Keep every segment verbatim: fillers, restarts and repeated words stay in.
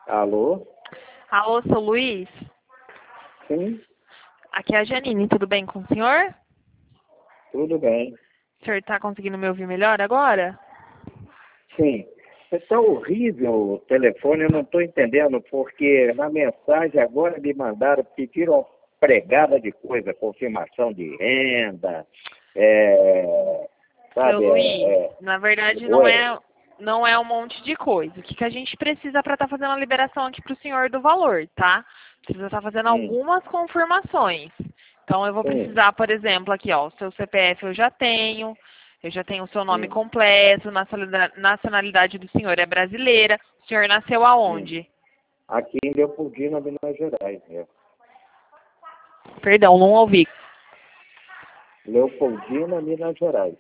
Alô? Alô, seu Luiz? Sim, Aqui é a Janine, tudo bem com o senhor? tudo bem. O senhor está conseguindo me ouvir melhor agora? Sim. Está horrível o telefone, eu não estou entendendo, porque na mensagem agora me mandaram, pediram uma pregada de coisa, confirmação de renda, é, Seu sabe, Luiz, é, é, na verdade não oi, é, não é um monte de coisa. O que, que a gente precisa para estar fazendo a liberação aqui para o senhor do valor, tá? Precisa estar fazendo hum, algumas confirmações. Então eu vou hum, precisar, por exemplo, aqui, ó, o seu C P F eu já tenho, eu já tenho o seu nome hum, completo, nacionalidade nacionalidade do senhor é brasileira. O senhor nasceu hum. aonde? Aqui em Leopoldina, Minas Gerais, né? Perdão, não ouvi. Leopoldina, Minas Gerais.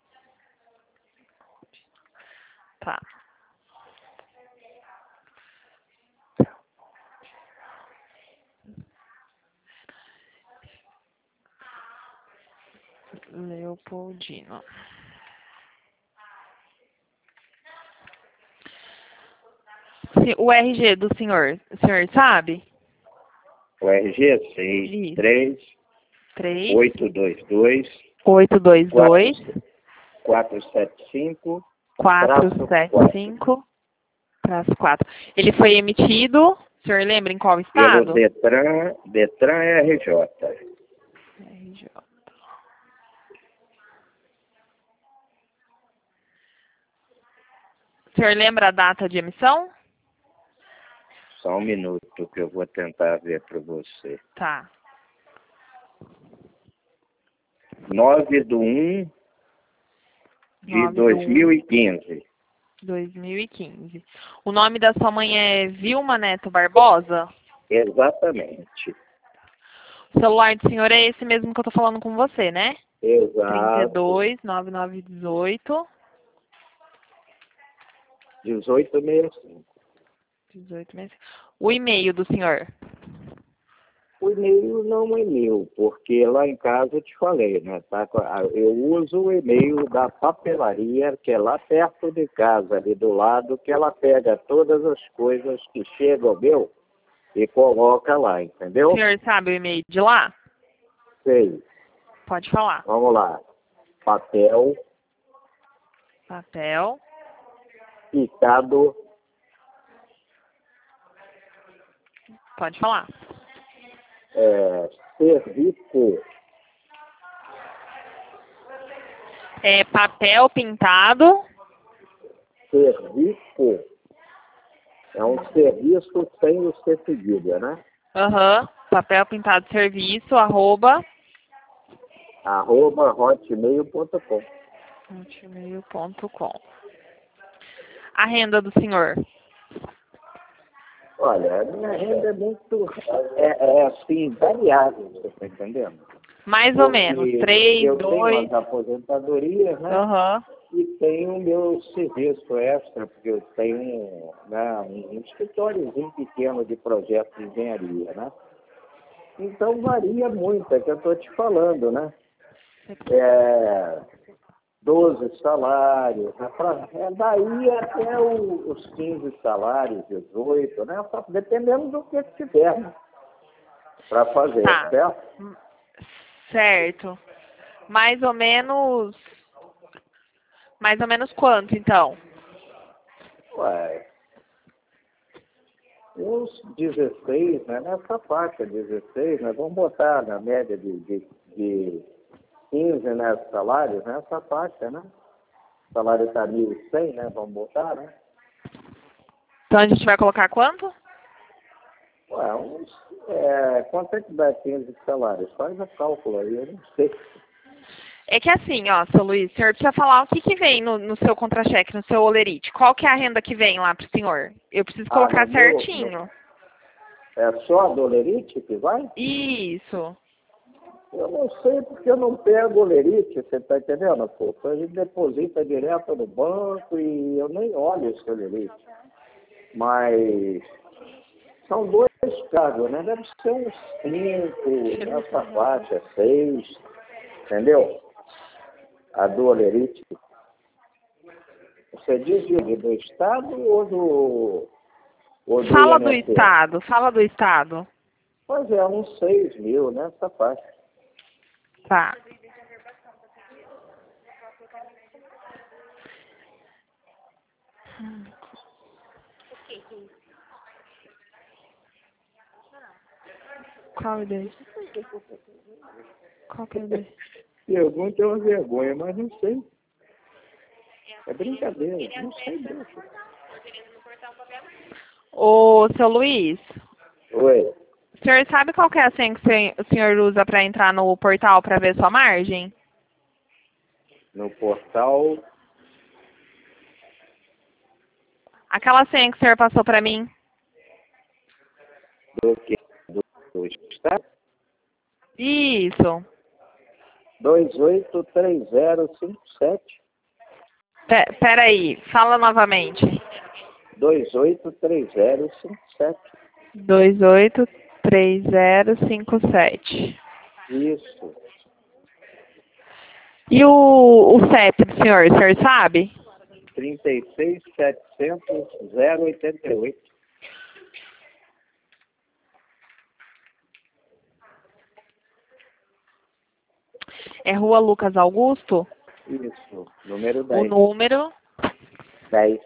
Tá. Leopoldino. Se- O R G do senhor, o senhor sabe? O R G seis Isso. três Três, oito dois dois oito, dois, quatro dois, quatro sete cinco quatro, traço sete, quatro cinco, traço quatro. Ele foi emitido, o senhor lembra em qual pelo estado? Detran, Detran R J. R J. O senhor lembra a data de emissão? Só um minuto que eu vou tentar ver para você. Tá. nove de um de nove de dois mil um e quinze. de dois mil e quinze. O nome da sua mãe é Vilma Neto Barbosa? Exatamente. O celular do senhor é esse mesmo que eu tô falando com você, né? trinta e Exato. dois, noventa e nove, dezoito. dezoito sessenta e cinco. dezoito meses. O e-mail do senhor? O e-mail não é meu, porque lá em casa eu te falei, né? Tá? Eu uso o e-mail da papelaria, que é lá perto de casa, ali do lado, que ela pega todas as coisas que chegam ao meu e coloca lá, O entendeu? senhor sabe o e-mail de lá? Sei. Pode falar. Vamos lá. Papel Papel. picado, Pode falar. é, serviço, É papel pintado. serviço, é um serviço sem o ser seguido, né? Aham. Papel pintado serviço, arroba. Arroba hotmail ponto com. hotmail ponto com. A renda do senhor? Olha, a minha renda é muito, é, é assim, variável, você está entendendo? Mais ou menos. Porque Três, eu tenho dois. as aposentadorias, né? Aham. E tenho o meu serviço extra, porque eu tenho, né, um escritóriozinho pequeno de projetos de engenharia, né? Então varia muito, é que eu estou te falando, né? É, doze salários, né? Pra, é daí até o, os quinze salários, dezoito, né? Só dependendo do que tiver, né? Para fazer, Tá. certo? Certo. Mais ou menos. Mais ou menos quanto, então? Ué, uns dezesseis, né? Nessa faixa, dezesseis, né? Vamos botar na média de, de, de quinze, né? Salários, nessa faixa, né? O salário está mil e cem, né? Vamos botar, né? Então a gente vai colocar quanto? Ué, uns, é, quanto é que dá quinze salários? Faz a cálculo aí, eu não sei. É que assim, ó, seu Luiz, o senhor precisa falar o que, que vem no, no seu contra-cheque, no seu olerite. Qual que é a renda que vem lá pro senhor? Eu preciso Ah, colocar no meu, no, certinho. é só a dolerite que vai? Isso. Eu não sei porque eu não pego olerite, você está entendendo, pô? A gente deposita direto no banco e eu nem olho esse olerite. Mas são dois cargos, né? Deve ser uns cinco, nessa faixa, seis, entendeu? A do olerite. Você diz de- do Estado ou do, Ou do Fala do I N S S? estado, fala do estado. Pois é, uns seis mil nessa faixa. Tá. Qual é o dele? Qual que é o dele? Pergunta é uma vergonha, mas não sei. É brincadeira, não sei mesmo. Ô, seu Luiz, Oi, o senhor sabe qual que é a senha que o sen- o senhor usa para entrar no portal para ver sua margem? no portal Aquela senha que o senhor passou para mim? do que? Do, do estado? Isso. dois oito três zero cinco sete. Pe- Peraí, fala novamente. dois oito três zero cinco sete. dois oito três zero cinco sete. Isso. E o, o C E P do senhor, o senhor sabe? trinta e seis setecentos zero oitenta e oito. É Rua Lucas Augusto? Isso. Número O dez. número? dez.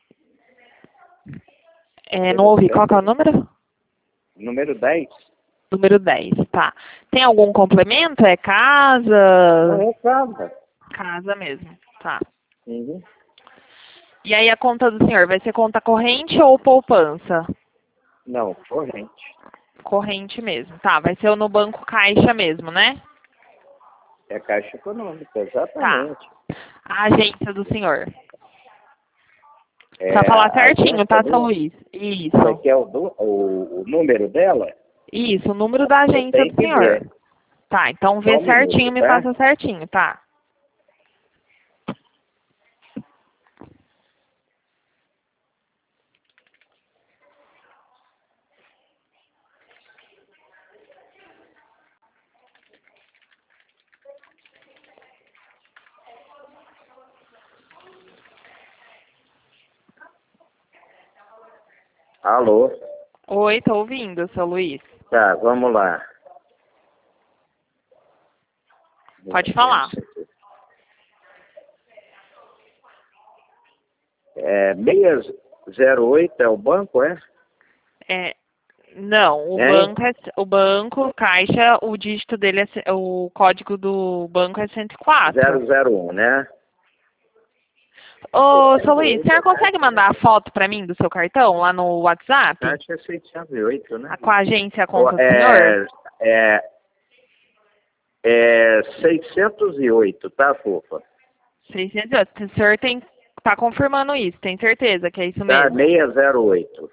É, não ouvi. Qual que é o número? Número dez? Número dez, tá. Tem algum complemento? É casa? Não é casa. Casa mesmo, tá. Uhum. E aí a conta do senhor vai ser conta corrente ou poupança? Não, corrente. Corrente mesmo, tá. Vai ser no Banco Caixa mesmo, né? É Caixa Econômica, Tá. exatamente. A agência do senhor. É, Pra falar a certinho, agência tá, seu do... Luiz? Você Isso. quer o, do, o, o número dela? Isso, o número da Você agência tem do que senhor. ver. Tá, então Só vê um certinho minuto, e me tá? passa certinho, tá? Alô? Oi, tô ouvindo, seu Luiz. Tá, vamos lá. Pode falar. É, seis zero oito é o banco, é? É, não, o Hein? banco é o banco, Caixa, o dígito dele é ce- o código do banco é cento e quatro. zero zero um, né? Ô, seu Luiz, o senhor consegue mandar a foto pra mim do seu cartão lá no WhatsApp? Caixa é seiscentos e oito, né? A- Com a agência, a Ó, conta do É, senhor? é, é seiscentos e oito, tá, fofa? seiscentos e oito. O senhor tem, tá confirmando isso, tem certeza que é isso Tá, mesmo? seiscentos e oito.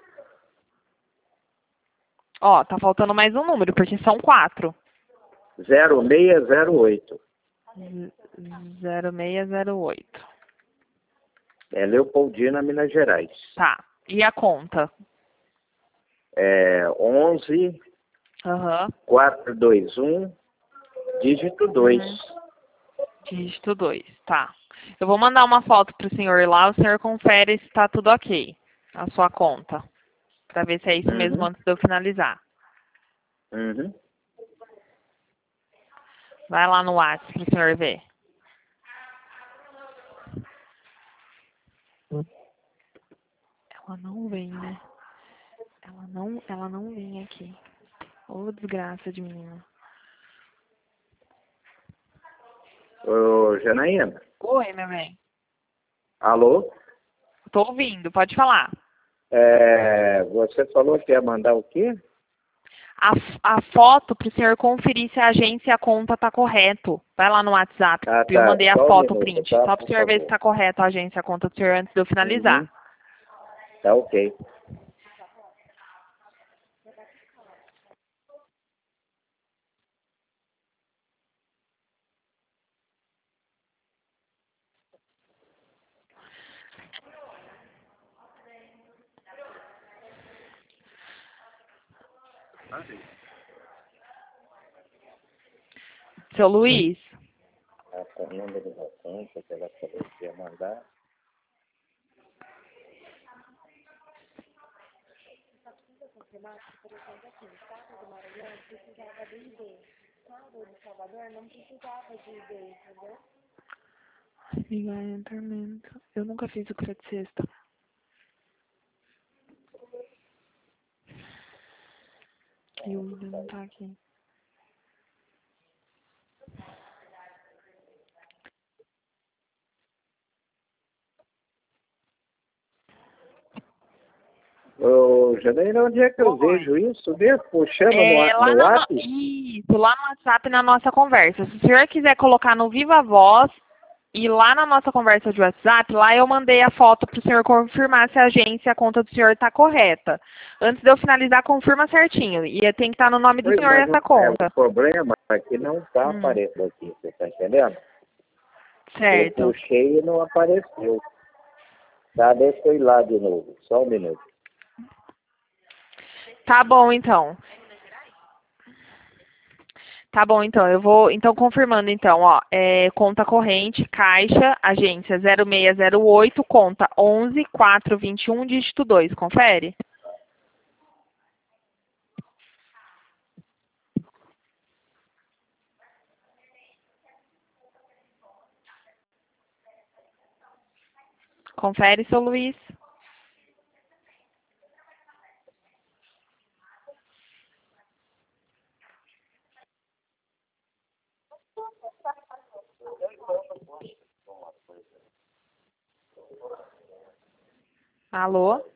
Ó, tá faltando mais um número, porque são quatro. zero seis zero oito. zero seis zero oito. É Leopoldina, Minas Gerais. Tá. E a conta? É onze Aham. quatrocentos e vinte e um, dígito dois. Uhum. Dígito dois, tá. Eu vou mandar uma foto pro senhor lá, o senhor confere se tá tudo ok. A sua conta. Pra ver se é isso mesmo Uhum. antes de eu finalizar. Uhum. Vai lá no WhatsApp pro senhor ver. Ela não vem, né? Ela não, ela não vem aqui. Ô, desgraça de menina. Ô, Janaína. Oi, meu bem. Alô? Tô ouvindo, pode falar. É, você falou que ia mandar o quê? A, a foto pro senhor conferir se a agência e a conta tá correto. Vai lá no WhatsApp. Ah, Eu tá. mandei a Só um foto, o minuto, print. tá? Só pro Por senhor ver se favor. tá correto a agência e a conta do senhor antes de eu finalizar. Uhum. Tá ok. Seu Luiz, Ah, tá. O número da conta que ela falou que ia mandar. confirmar que, por exemplo, aqui, Estado do Maranhão precisava do I D. Estado de Salvador não precisava de I D, entendeu? Ligamento. Eu nunca fiz o crédito sexta. E o William não tá aqui. Ô, Janaína, onde é que eu Oi. vejo isso mesmo? Puxando É, no, lá no no, WhatsApp? isso, lá no WhatsApp na nossa conversa. Se o senhor quiser colocar no Viva Voz e lá na nossa conversa de WhatsApp, lá eu mandei a foto para o senhor confirmar se a agência, a conta do senhor está correta. Antes de eu finalizar, confirma certinho. E tem que estar no nome do Pois, senhor mas essa o, é, o conta. problema é que não está Hum, aparecendo aqui, você está entendendo? Eu certo. puxei e não apareceu. Tá, deixa eu ir lá de novo, só um minuto. Tá bom, então. Tá bom, então. Eu vou, então, confirmando, então, ó. É, conta corrente, caixa, agência zero seis zero oito, conta onze quatrocentos e vinte e um, dígito dois. Confere? Confere, seu Luiz. Alô?